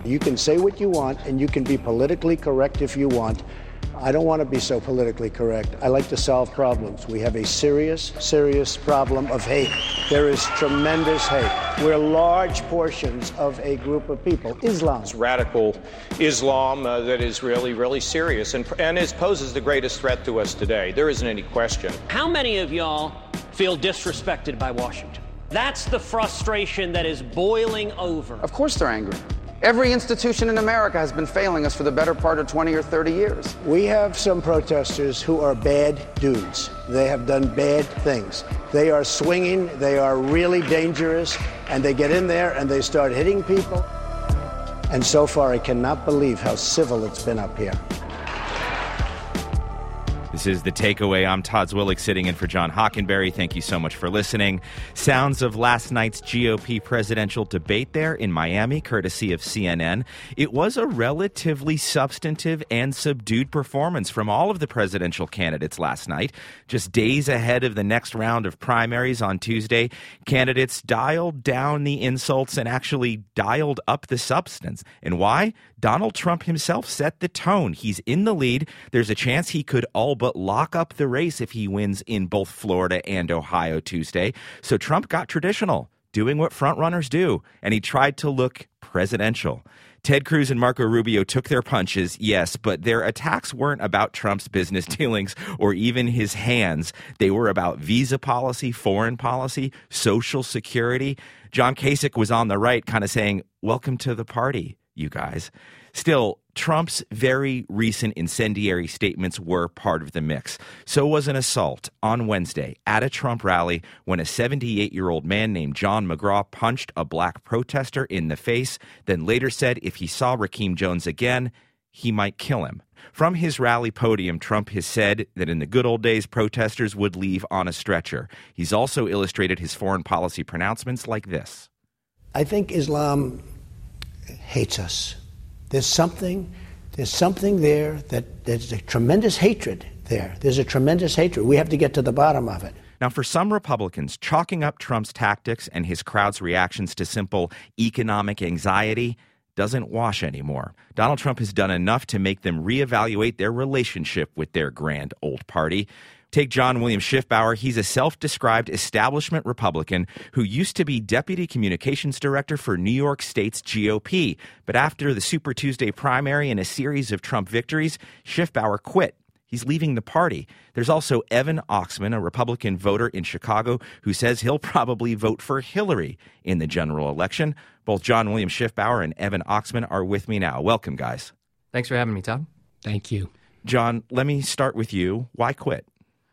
You can say what you want, and you can be politically correct if you want. I don't want to be so politically correct. I like to solve problems. We have a serious, serious problem of hate. There is tremendous hate. We're large portions of a group of people. Islam. It's radical Islam that is really, really serious and poses the greatest threat to us today. There isn't any question. How many of y'all feel disrespected by Washington? That's the frustration that is boiling over. Of course they're angry. Every institution in America has been failing us for the better part of 20 or 30 years. We have some protesters who are bad dudes. They have done bad things. They are swinging, they are really dangerous, and they get in there and they start hitting people. And so far, I cannot believe how civil it's been up here. This is The Takeaway. I'm Todd Zwillig sitting in for John Hockenberry. Thank you so much for listening. Sounds of last night's GOP presidential debate there in Miami, courtesy of CNN. It was a relatively substantive and subdued performance from all of the presidential candidates last night. Just days ahead of the next round of primaries on Tuesday, candidates dialed down the insults and actually dialed up the substance. And why? Donald Trump himself set the tone. He's in the lead. There's a chance he could all but lock up the race if he wins in both Florida and Ohio Tuesday. So Trump got traditional, doing what frontrunners do, and he tried to look presidential. Ted Cruz and Marco Rubio took their punches, yes, but their attacks weren't about Trump's business dealings or even his hands. They were about visa policy, foreign policy, Social Security. John Kasich was on the right, kind of saying, welcome to the party, you guys. Still, Trump's very recent incendiary statements were part of the mix. So was an assault on Wednesday at a Trump rally when a 78-year-old man named John McGraw punched a black protester in the face, then later said if he saw Rakeem Jones again, he might kill him. From his rally podium, Trump has said that in the good old days, protesters would leave on a stretcher. He's also illustrated his foreign policy pronouncements like this. I think Islam hates us. There's something there that there's a tremendous hatred there. There's a tremendous hatred. We have to get to the bottom of it. Now, for some Republicans, chalking up Trump's tactics and his crowd's reactions to simple economic anxiety doesn't wash anymore. Donald Trump has done enough to make them reevaluate their relationship with their grand old party. Take John William Schiffbauer. He's a self-described establishment Republican who used to be deputy communications director for New York State's GOP. But after the Super Tuesday primary and a series of Trump victories, Schiffbauer quit. He's leaving the party. There's also Evan Oxman, a Republican voter in Chicago, who says he'll probably vote for Hillary in the general election. Both John William Schiffbauer and Evan Oxman are with me now. Welcome, guys. Thanks for having me, Todd. Thank you. John, let me start with you. Why quit?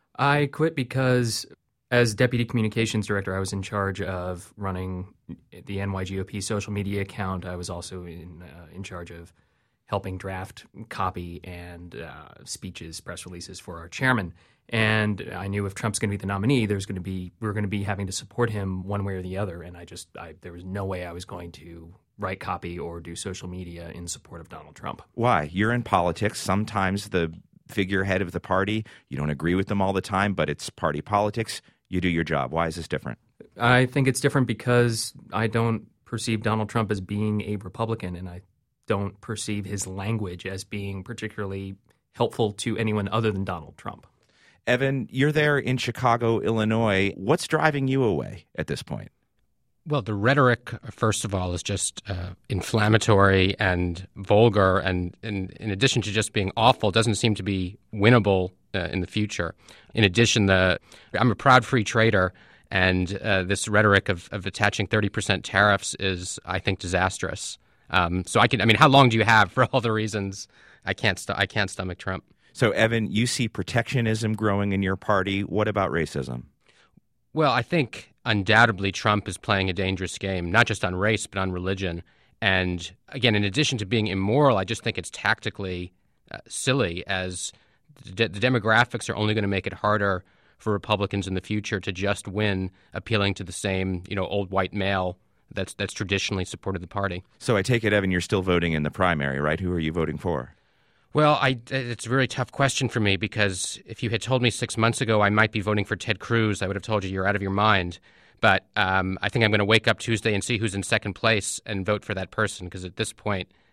I quit because as deputy communications director, I was in charge of running the NYGOP social media account. I was also in charge of helping draft copy and speeches, press releases for our chairman. And I knew if Trump's going to be the nominee, we're going to be having to support him one way or the other. And there was no way I was going to write copy or do social media in support of Donald Trump. Why? You're in politics. Sometimes the figurehead of the party, you don't agree with them all the time, but it's party politics. You do your job. Why is this different? I think it's different because I don't perceive Donald Trump as being a Republican, and I don't perceive his language as being particularly helpful to anyone other than Donald Trump. Evan, you're there in Chicago, Illinois. What's driving you away at this point? Well, the rhetoric, first of all, is just inflammatory and vulgar, and in addition to just being awful, doesn't seem to be winnable in the future. In addition, I'm a proud free trader, and this rhetoric of attaching 30% tariffs is, I think, disastrous. So how long do you have for all the reasons I can't stomach Trump? So, Evan, you see protectionism growing in your party. What about racism? Well, I think undoubtedly Trump is playing a dangerous game, not just on race, but on religion. And again, in addition to being immoral, I just think it's tactically silly, as the demographics are only going to make it harder for Republicans in the future to just win, appealing to the same, old white male that's traditionally supported the party. So I take it, Evan, you're still voting in the primary, right? Who are you voting for? Well, it's a very tough question for me, because if you had told me 6 months ago I might be voting for Ted Cruz, I would have told you you're out of your mind. But I think I'm going to wake up Tuesday and see who's in second place and vote for that person, because at this point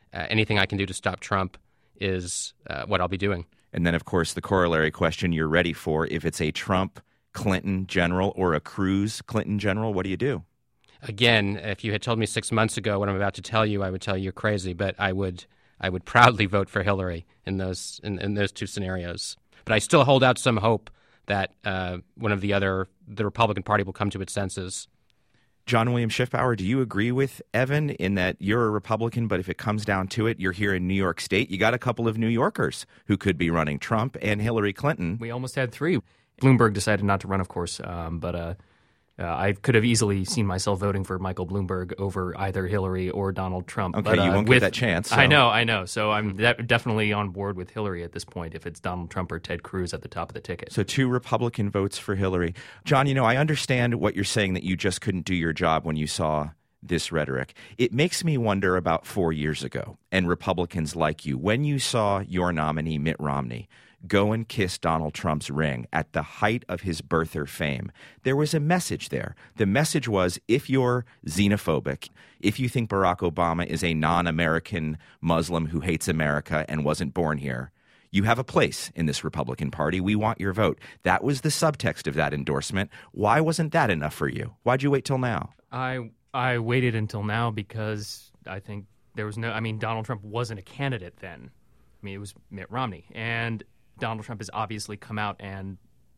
anything I can do to stop Trump is what I'll be doing. And then, of course, the corollary question you're ready for, if it's a Trump-Clinton general or a Cruz-Clinton general, what do you do? Again, if you had told me 6 months ago what I'm about to tell you, I would tell you you're crazy, but I would proudly vote for Hillary in those two scenarios. But I still hold out some hope that the Republican Party will come to its senses. John William Schiffbauer, do you agree with Evan in that you're a Republican, but if it comes down to it, you're here in New York State. You got a couple of New Yorkers who could be running, Trump and Hillary Clinton. We almost had three. Bloomberg decided not to run, of course, but I could have easily seen myself voting for Michael Bloomberg over either Hillary or Donald Trump. Okay, but, you won't get that chance. So. I know. So I'm definitely on board with Hillary at this point if it's Donald Trump or Ted Cruz at the top of the ticket. So 2 Republican votes for Hillary. John, I understand what you're saying, that you just couldn't do your job when you saw this rhetoric. It makes me wonder about 4 years ago, and Republicans like you, when you saw your nominee, Mitt Romney, go and kiss Donald Trump's ring at the height of his birther fame. There was a message there. The message was, if you're xenophobic, if you think Barack Obama is a non-American Muslim who hates America and wasn't born here, you have a place in this Republican Party. We want your vote. That was the subtext of that endorsement. Why wasn't that enough for you? Why'd you wait till now? I waited until now because I think there was Donald Trump wasn't a candidate then. It was Mitt Romney. And Donald Trump has obviously come out and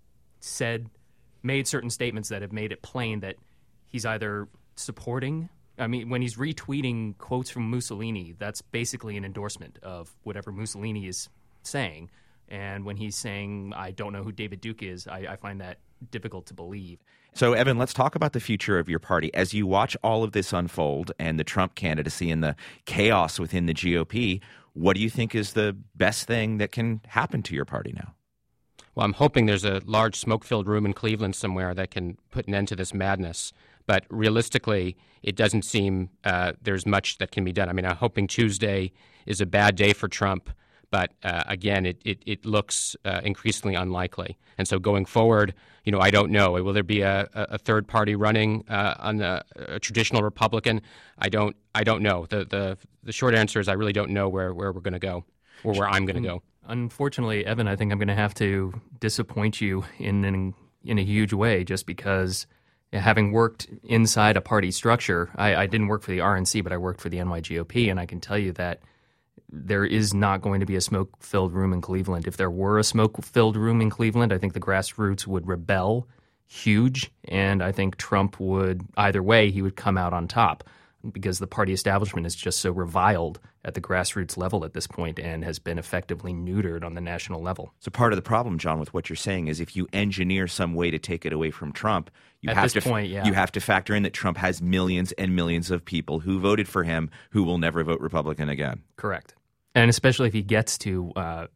made certain statements that have made it plain that he's either supporting. When he's retweeting quotes from Mussolini, that's basically an endorsement of whatever Mussolini is saying. And when he's saying, I don't know who David Duke is, I find that difficult to believe. So, Evan, let's talk about the future of your party. As you watch all of this unfold and the Trump candidacy and the chaos within the GOP, what do you think is the best thing that can happen to your party now? Well, I'm hoping there's a large smoke-filled room in Cleveland somewhere that can put an end to this madness. But realistically, it doesn't seem there's much that can be done. I'm hoping Tuesday is a bad day for Trump. But again, it looks increasingly unlikely. And so going forward, I don't know. Will there be a third party running on a traditional Republican? I don't know. The short answer is I really don't know where we're going to go or where I'm going to go. Unfortunately, Evan, I think I'm going to have to disappoint you in a huge way, just because having worked inside a party structure, I didn't work for the RNC, but I worked for the NYGOP, and I can tell you that there is not going to be a smoke-filled room in Cleveland. If there were a smoke-filled room in Cleveland, I think the grassroots would rebel huge, and I think Trump would, either way, he would come out on top because the party establishment is just so reviled at the grassroots level at this point and has been effectively neutered on the national level. So part of the problem, John, with what you're saying is if you engineer some way to take it away from Trump, you have to factor in that Trump has millions and millions of people who voted for him who will never vote Republican again. Correct. And especially if he gets to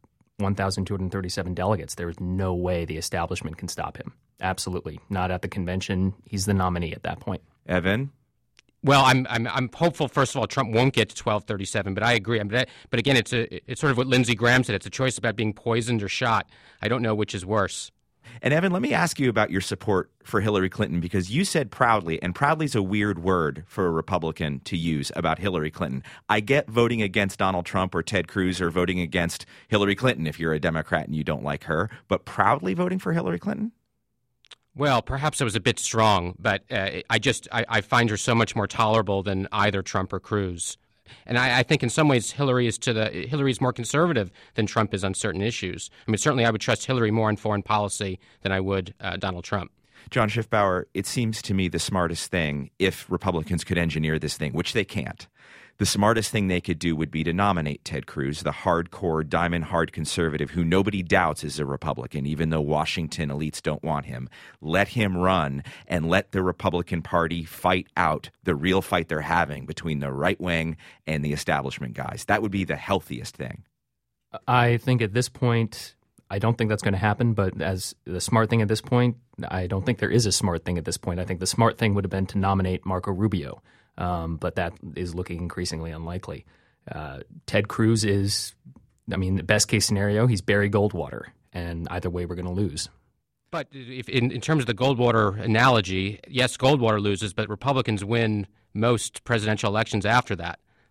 1,237 delegates, there's no way the establishment can stop him. Absolutely. Not at the convention. He's the nominee at that point. Evan? Well, I'm hopeful. First of all, Trump won't get to 1237, but I agree. But again, it's sort of what Lindsey Graham said. It's a choice about being poisoned or shot. I don't know which is worse. And Evan, let me ask you about your support for Hillary Clinton, because you said proudly, and proudly is a weird word for a Republican to use about Hillary Clinton. I get voting against Donald Trump or Ted Cruz or voting against Hillary Clinton if you're a Democrat and you don't like her, but proudly voting for Hillary Clinton? Well, perhaps I was a bit strong, but I find her so much more tolerable than either Trump or Cruz. And I think in some ways Hillary's more conservative than Trump is on certain issues. Certainly I would trust Hillary more on foreign policy than I would Donald Trump. John Schiffbauer, it seems to me the smartest thing, if Republicans could engineer this thing, which they can't, the smartest thing they could do would be to nominate Ted Cruz, the hardcore, diamond-hard conservative who nobody doubts is a Republican, even though Washington elites don't want him. Let him run and let the Republican Party fight out the real fight they're having between the right wing and the establishment guys. That would be the healthiest thing. I think at this point, I don't think that's going to happen, but as the smart thing at this point, I don't think there is a smart thing at this point. I think the smart thing would have been to nominate Marco Rubio. But that is looking increasingly unlikely. Ted Cruz is, the best case scenario, he's Barry Goldwater, and either way we're going to lose. But if in terms of the Goldwater analogy, yes, Goldwater loses, but Republicans win most presidential elections after that.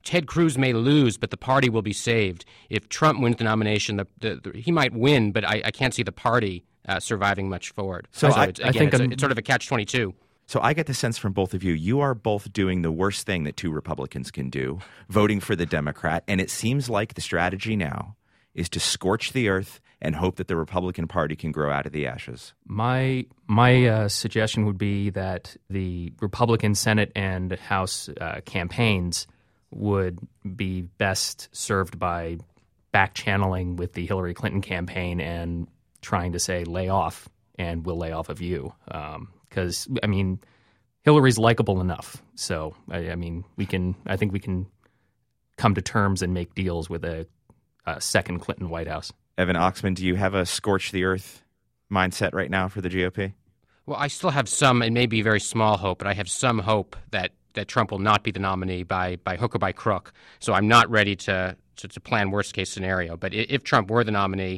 Ted Cruz may lose, but the party will be saved. If Trump wins the nomination, he might win, but I can't see the party surviving much forward. So I think it's sort of a catch-22. So I get the sense from both of you, you are both doing the worst thing that two Republicans can do, voting for the Democrat. And it seems like the strategy now is to scorch the earth and hope that the Republican Party can grow out of the ashes. My suggestion would be that the Republican Senate and House campaigns would be best served by back-channeling with the Hillary Clinton campaign and trying to say, lay off, and we'll lay off of you. Because, Hillary's likable enough. So, I think we can come to terms and make deals with a second Clinton White House. Evan Oxman, do you have a scorch the earth mindset right now for the GOP? Well, I still have some, it may be very small hope, but I have some hope that Trump will not be the nominee by hook or by crook. So I'm not ready to plan worst case scenario. But if Trump were the nominee,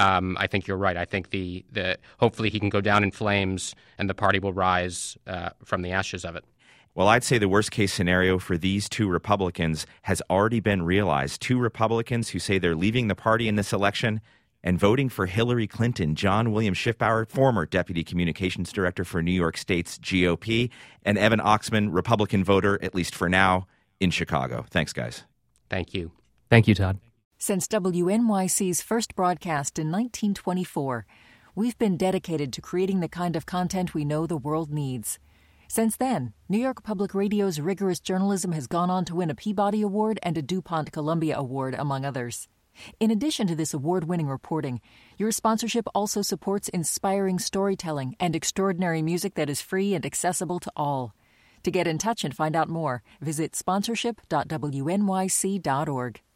I think you're right. I think the hopefully he can go down in flames and the party will rise from the ashes of it. Well, I'd say the worst case scenario for these two Republicans has already been realized. Two Republicans who say they're leaving the party in this election and voting for Hillary Clinton. John William Schiffbauer, former Deputy Communications Director for New York State's GOP, and Evan Oxman, Republican voter, at least for now, in Chicago. Thanks, guys. Thank you. Thank you, Todd. Since WNYC's first broadcast in 1924, we've been dedicated to creating the kind of content we know the world needs. Since then, New York Public Radio's rigorous journalism has gone on to win a Peabody Award and a DuPont Columbia Award, among others. In addition to this award-winning reporting, your sponsorship also supports inspiring storytelling and extraordinary music that is free and accessible to all. To get in touch and find out more, visit sponsorship.wnyc.org.